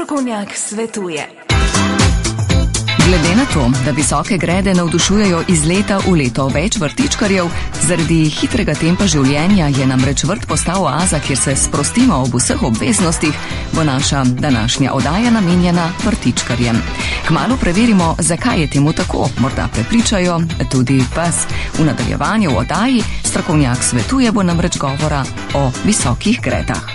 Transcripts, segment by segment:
Strokovnjak svetuje. Glede na to, da visoke grede navdušujejo iz leta v leto več vrtičkarjev, zaradi hitrega tempa življenja je namreč vrt postal oaza, kjer se sprostimo ob vseh obveznostih, bo naša današnja oddaja namenjena vrtičkarjem. Kmalu preverimo, zakaj je temu tako, morda prepričajo tudi vas. V nadaljevanju v oddaji Strokovnjak svetuje bo namreč govora o visokih gredah.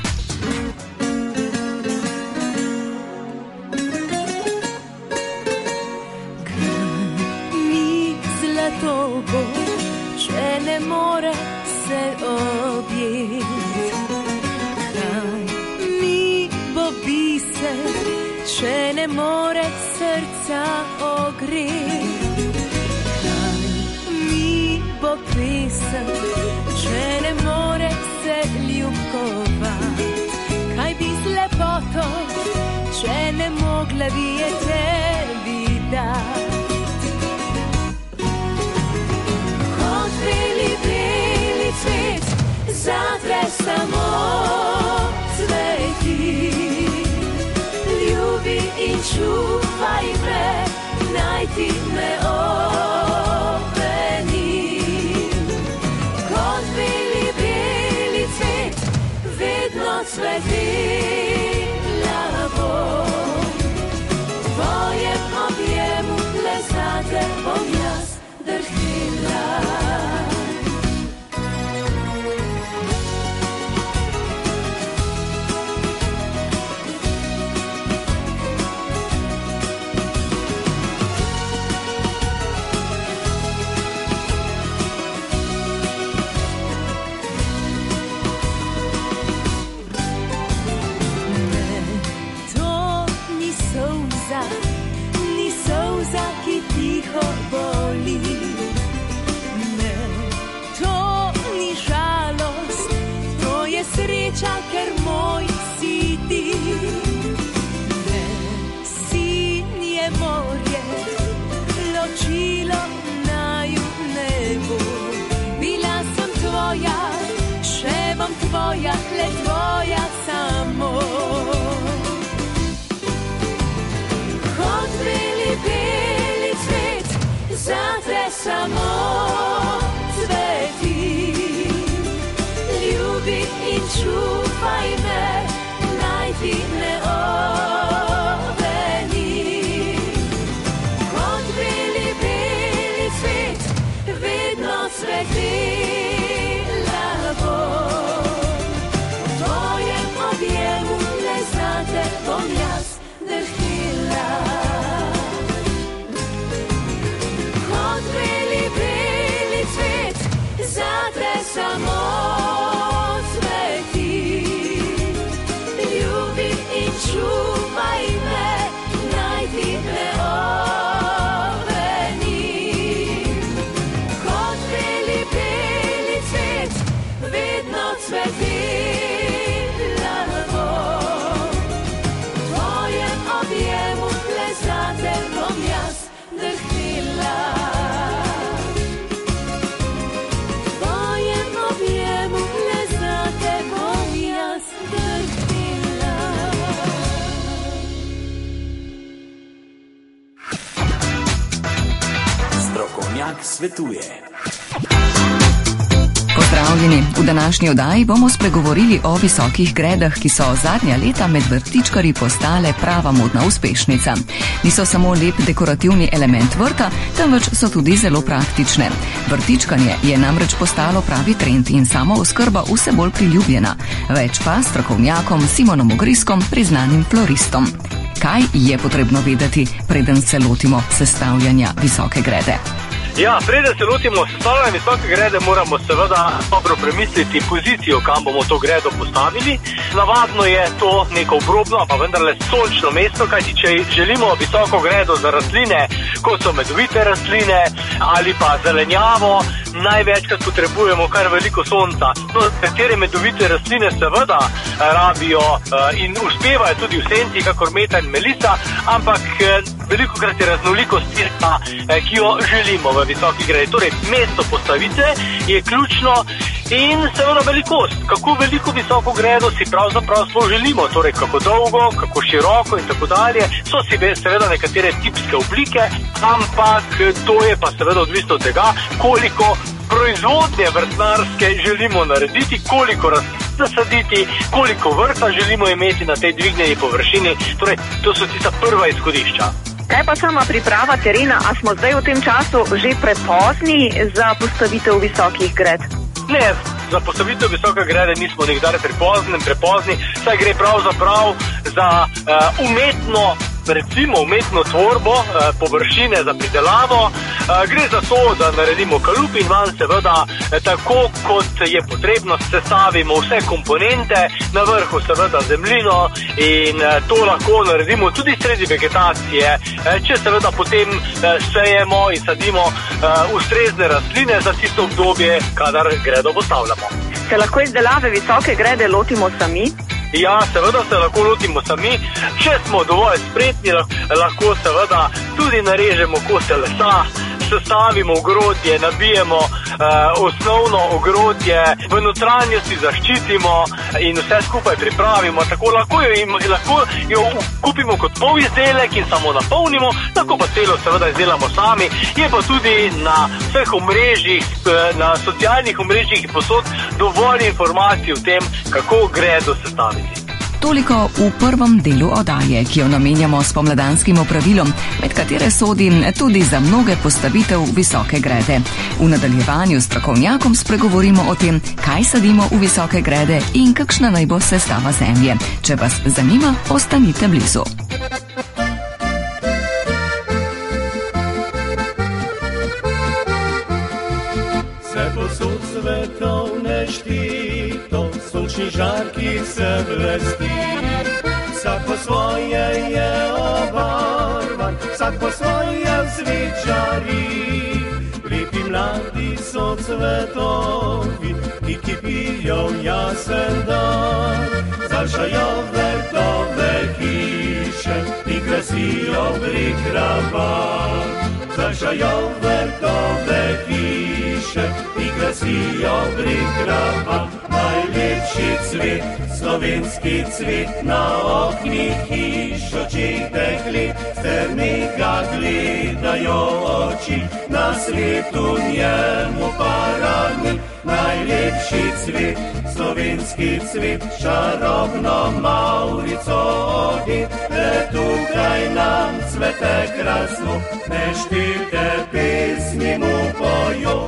Če ne more srca ogreti, kaj mi bo pesem, če ne more se ljubkovati, kaj bi z lepoto, če ne mogla bi je tebi dati. Kot beli, beli cvet, zadre samo cveti. In čuvaj me, naj ti me openi. Kot beli, beli cvet, vedno cvetila bom. V tvojem objemu le zate bom jaz drhtila. Sreča, ker moj si ti. Ne, sin je morje, ločilo naju ne bo. Bila sem tvoja, še bom tvoja, le tvoja samo. Kot beli, beli cvet, zate samo cveti. Ljubi in čuvaj me, naj ti ne openi. Kot beli, beli cvet, vedno cvetila bom. V tvojem objemu le zate bom jaz drhtila. Kot beli, beli cvet, zate samo čuvaj me, naj ti ne openi. Kot beli, beli cvet, vedno cvetila bom. V tvojem objemu le zate bom jaz drhtila. V tvojem objemu le zate bom jaz drhtila. Strokovnjak svetuje. Pozdravljeni. V današnji oddaji bomo spregovorili o visokih gredah, ki so zadnja leta med vrtičkarji postale prava modna uspešnica. Niso samo lep dekorativni element vrta, temveč so tudi zelo praktične. Vrtičkanje je namreč postalo pravi trend in samooskrba vse bolj priljubljena. Več pa strokovnjakom Simonom Ogriskom, priznanim floristom. Kaj je potrebno vedeti, preden se lotimo sestavljanja visoke grede? Ja, preden se lotimo sestavljanja visoke grede, moramo seveda dobro premisliti pozicijo, kam bomo to gredo postavili. Navadno je to neko obrobno, pa vendarle sončno mesto, kajti če želimo visoko gredo za rastline, kot so medovite rastline ali pa zelenjavo, največkrat potrebujemo kar veliko sonca. No, katere medovite rastline seveda rabijo in uspevajo tudi v senci, kakor meta in melisa, ampak velikokrat je raznolikost tista, ki jo želimo v visoki gredi. Torej, mesto postavitve je ključno in seveda velikost, kako veliko visoko gredo si pravzaprav sploh želimo, torej kako dolgo, kako široko in tako dalje. So si seveda nekatere tipske oblike, ampak to je pa seveda odvisno od tega, koliko proizvodnje vrtnarske želimo narediti, koliko zasaditi, koliko vrta želimo imeti na tej dvignjeni površini, torej to so tista prva izhodišča. Kaj pa sama priprava terena, a smo zdaj v tem času že prepozni za postavitev visokih gred? Ne, za postavitev visoke grede nismo nikdar prepozni, saj gre pravzaprav za umetno tvorbo površine za pridelavo. Gre za to, da naredimo kalup in van seveda tako, kot je potrebno, sestavimo vse komponente, na vrhu seveda zemljino in to lahko naredimo tudi sredi vegetacije, če seveda potem sejemo in sadimo ustrezne rastline za tisto obdobje, kadar gredo postavljamo. Se lahko izdelave visoke grede lotimo sami? Ja, seveda se lahko lotimo sami, če smo dovolj spretni, lahko seveda tudi narežemo kose lesa, sestavimo ogrodje, nabijemo osnovno ogrodje, v notranjosti zaščitimo in vse skupaj pripravimo, tako lahko jo kupimo kot pol izdelek in samo napolnimo, lahko pa celo seveda izdelamo sami. Je pa tudi na vseh omrežjih, na socialnih omrežjih in posod dovolj informacij o tem, kako gredo sestaviti. Toliko v prvem delu oddaje, ki jo namenjamo spomladanskim opravilom, med katere sodi tudi za mnoge postavitev visoke grede. V nadaljevanju s strokovnjakom spregovorimo o tem, kaj sadimo v visoke grede in kakšna naj bo sestava zemlje. Če vas zanima, ostanite blizu. Žarkih se blesti, vsak po svoje je obarvan, vsak po svoje vzvičari. Lepi mladi so cvetovi, ki kipijo v jasen dan, zašajo vrtove hiše in krasijo prikravan. Zašajo vrtove hiše in krasijo prikravan. Najlepši cvet, slovenski cvet, na oknih hiš očih deklet, strmega gledajo oči, na svetu njemu parani. Najlepši cvet, slovenski cvet, čarobno Maurico odi, tukaj nam cvete krasno, neštevilne pesmi mu pojo.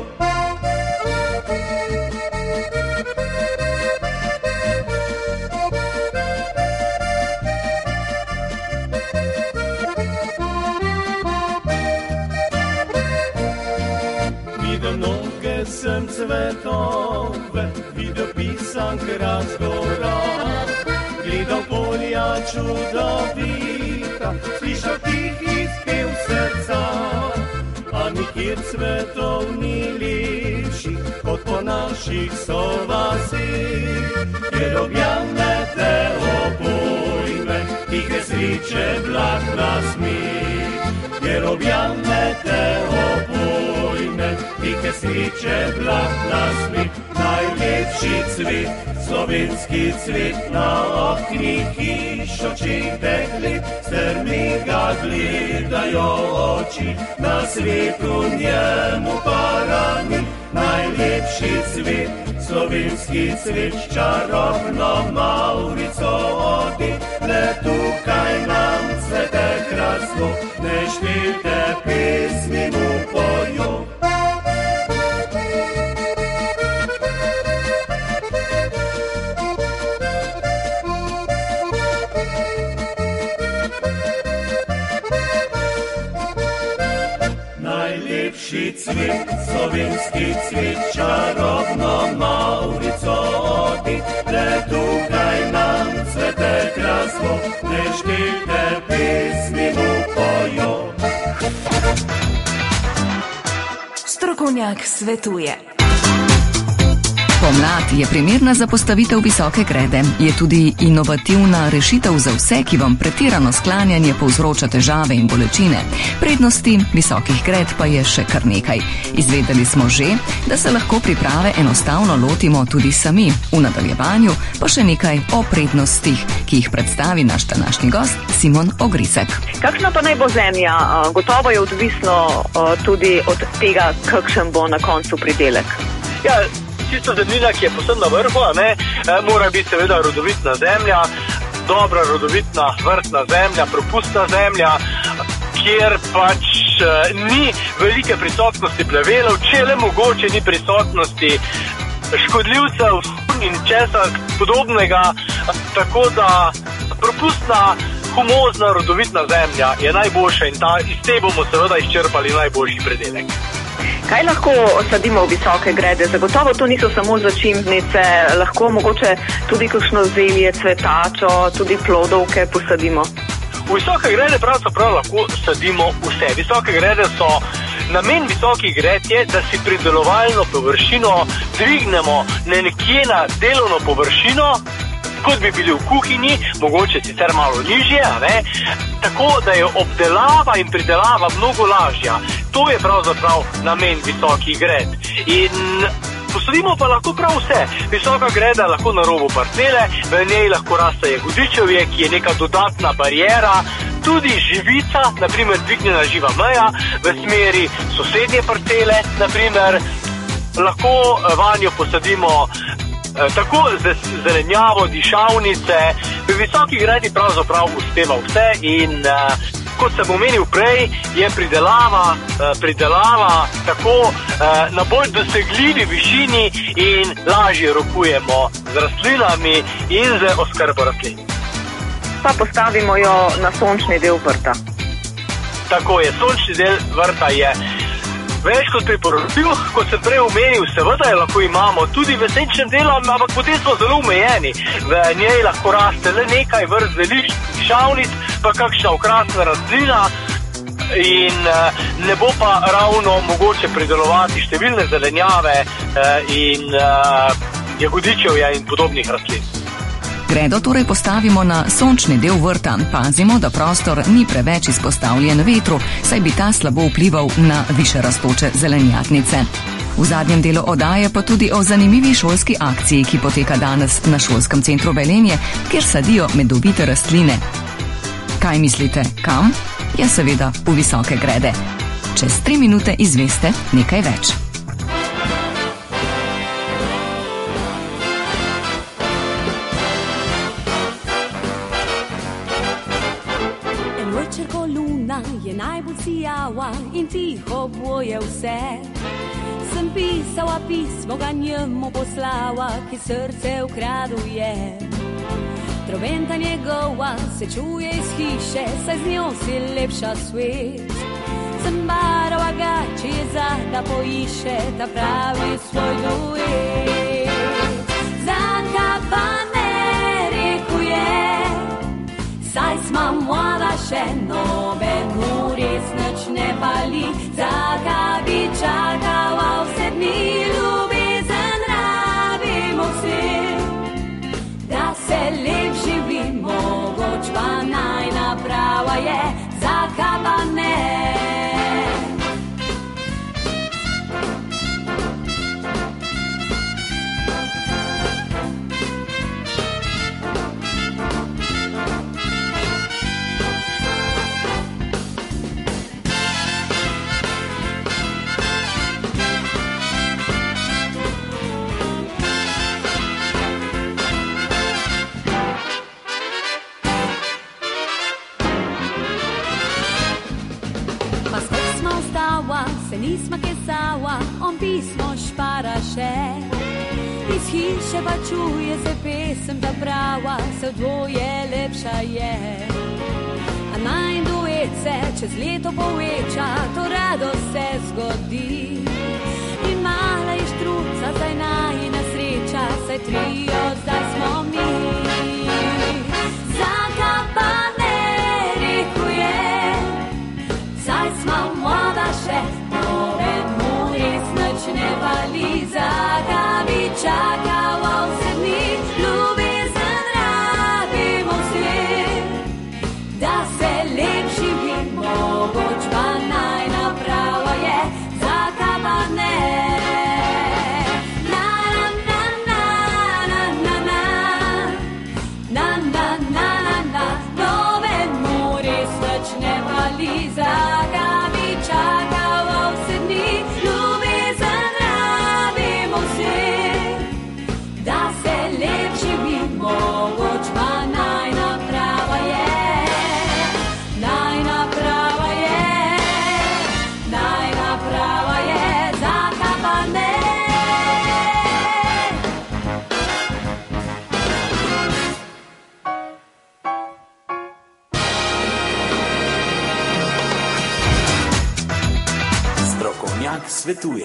Sem cvetove, videl pisank razgora, gledal polja čudovita, slišal tihi spev srca, a nikjer cvetov ni lepši, kot po naših sovasih, kjer objamete obojme, tihe sreče, blag nasmeh, kjer objamete obojme, tihe sreče, blag nasmeh. Najlepši cvet, slovenski cvet, na oknih hiš očih deklet, strmega gledajo oči, na svetu njemu parani. Najlepši cvet, slovenski cvet, čarobno Maurico odi, le tukaj nam cvete krasno, neštevilne pesmi mu pojo. Najlepši cvet, slovenski cvet, čarobno Maurico odi, le tukaj nam cvete krasno, neštevilne pesmi mu pojo. Strokovnjak svetuje. Pomlad je primerna za postavitev visoke grede. Je tudi inovativna rešitev za vse, ki vam pretirano sklanjanje povzroča težave in bolečine. Prednosti visokih gred pa je še kar nekaj. Izvedeli smo že, da se lahko priprave enostavno lotimo tudi sami. V nadaljevanju pa še nekaj o prednostih, ki jih predstavi naš današnji gost Simon Ogrisek. Kakšna pa naj bo zemlja? Gotovo je odvisno tudi od tega, kakšen bo na koncu pridelek. Ja, tista zemljina, ki je posebno na vrhu, mora biti seveda rodovitna zemlja, dobra rodovitna vrtna zemlja, propustna zemlja, kjer pač ni velike prisotnosti plevelov, če le mogoče ni prisotnosti škodljivcev in česa podobnega, tako da propustna, humozna, rodovitna zemlja je najboljša in iz te bomo seveda izčrpali najboljši pridelek. Kaj lahko sadimo v visoke grede? Zagotovo to niso samo začimbnice, lahko mogoče tudi kakšno zelje, cvetačo, tudi plodovke posadimo. V visoke grede pravzaprav lahko sadimo vse. Visoke grede so, namen visokih gred je, da si pridelovalno površino dvignemo nekje na delovno površino, kot bi bili v kuhinji, mogoče sicer malo nižje, tako da je obdelava in pridelava mnogo lažja. To je pravzaprav namen visokih gred. In posadimo pa lahko prav vse. Visoka greda lahko na robu parcele, v njej lahko raste jagodičevje, ki je neka dodatna bariera, tudi živica, naprimer dvignjena živa meja v smeri sosednje parcele, naprimer lahko vanjo posadimo tako zelenjavo, dišavnice. V visoki gredi pravzaprav uspeva vse in kot sem omenil prej, je pridelava tako na bolj dosegljivi višini in lažje rokujemo z rastlinami in z oskrbo rastlin. Pa postavimo jo na sončni del vrta. Tako je, sončni del vrta je več kot priporočljiv, kot sem prej omenil, seveda je lahko imamo tudi v senčnem delu, ampak potem smo zelo omejeni. V njej lahko raste le nekaj vrst zelišč, dišavnic, pa kakšna okrasna rastlina in ne bo pa ravno mogoče pridelovati številne zelenjave in jagodičevja in podobnih rastlin. Gredo torej postavimo na sončni del vrta. Pazimo, da prostor ni preveč izpostavljen vetru, saj bi ta slabo vplival na više rastoče zelenjadnice. V zadnjem delu oddaje pa tudi o zanimivi šolski akciji, ki poteka danes na Šolskem centru Velenje, kjer sadijo medovite rastline. Kaj mislite, kam? Ja, seveda v visoke grede. Čez 3 minute izveste nekaj več. Je najbolj sijava in tiho boje vse. Sem pisala pismo, ga njemu poslala, ki srce ukradel je. Trobenta njegova se čuje iz hiše, saj z njo si lepša svet. Sem barala ga, če je da poiše ta pravi svoj duet. Zakaj pa ne, rekel je, saj smo mlada še, nobenu res nič ne pali. Zakaj bi čakala vse dni, ljubezen rabimo vsi, da se lep živi, mogoč pa najnaprava je. Zakaj pa ne? Se nisma kesala, on pismo špara še. Iz hiše pa čuje se pesem, da prava se v dvoje lepša je. A najin duet se čez leto poveča, to rado se zgodi. In mala je štruca, zdaj najina sreča, saj trio zdaj smo mi. Zakaj pa ne, rekel je, saj smo mlada še, noben mu res nič ne vali. Zakaj bi čakala svetuje.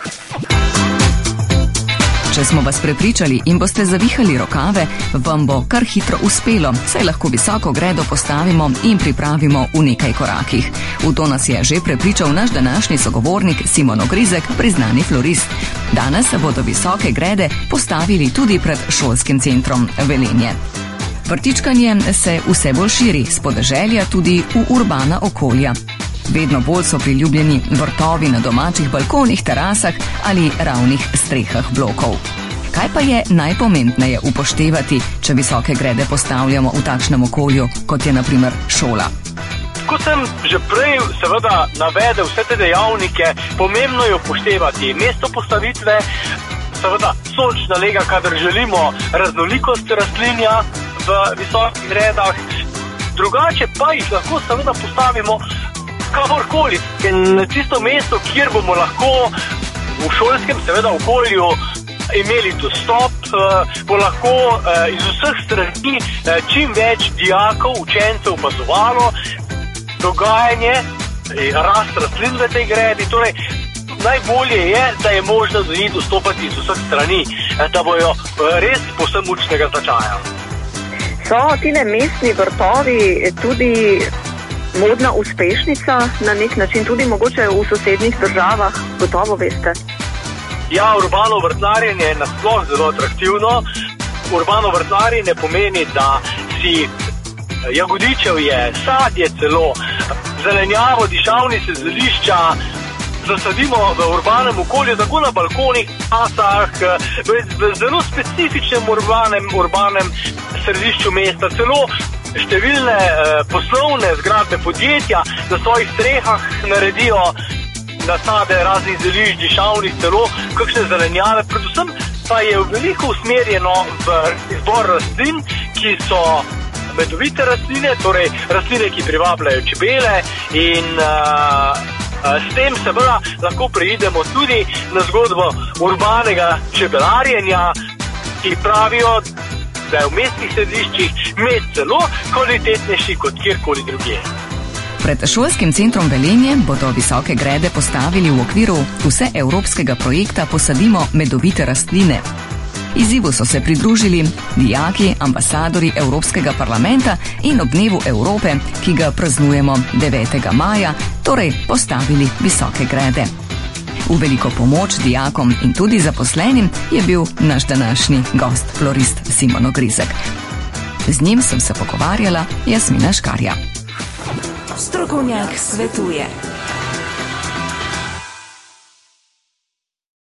Če smo vas prepričali in boste zavihali rokave, vam bo kar hitro uspelo, saj lahko visoko gredo postavimo in pripravimo v nekaj korakih. V to nas je že prepričal naš današnji sogovornik Simon Ogrizek, priznani florist. Danes bodo visoke grede postavili tudi pred šolskim centrom Velenje. Vrtičkanje se vse bolj širi, s podeželja tudi v urbana okolja. Vedno bolj so priljubljeni vrtovi na domačih balkonih, terasah ali ravnih strehah blokov. Kaj pa je najpomembneje upoštevati, če visoke grede postavljamo v takšnem okolju, kot je na primer šola? Kot sem že prej seveda navedel vse te dejavnike, pomembno je upoštevati mesto postavitve, seveda sončna lega, kadar želimo raznolikost rastlinja v visokih gredah, drugače pa jih lahko seveda postavimo kamorkoli. Na tisto mesto, kjer bomo lahko v šolskem seveda okolju imeli dostop, bo lahko iz vseh strani čim več dijakov, učencev opazovalo dogajanje, rast rastlin v tej gredi. Torej, najbolje je, da je možno do njih dostopati iz vseh strani, da bojo res povsem učnega značaja. So tile mestni vrtovi tudi modna uspešnica na nek način, tudi mogoče v sosednjih državah, gotovo veste? Ja, urbano vrtnarjenje je nasploh zelo atraktivno. Urbano vrtnarjenje pomeni, da si jagodičevje, sadje celo, zelenjavo, dišavnice, zelišča zasadimo v urbanem okolju, tako na balkonih, terasah, v zelo specifičnem urbanem središču mesta, celo številne poslovne zgradbe podjetja na svojih strehah naredijo nasade raznih zelišč, dišavnic, celo kakšne zelenjave. Predvsem pa je veliko usmerjeno v izbor rastlin, ki so medovite rastline, torej rastline, ki privabljajo čebele in s tem seveda lahko preidemo tudi na zgodbo urbanega čebelarjenja, ki pravijo, da je v mestnih središčih med celo kvalitetnejši kot kjerkoli drugje. Pred šolskim centrom Velenje bodo visoke grede postavili v okviru vseevropskega projekta Posadimo medovite rastline. Izzivu so se pridružili dijaki, ambasadori Evropskega parlamenta in ob dnevu Evrope, ki ga praznujemo 9. maja, torej postavili visoke grede. V veliko pomoč dijakom in tudi zaposlenim je bil naš današnji gost, florist Simon Ogrizek. Z njim sem se pogovarjala Jasmina Škarja. Strokovnjak svetuje.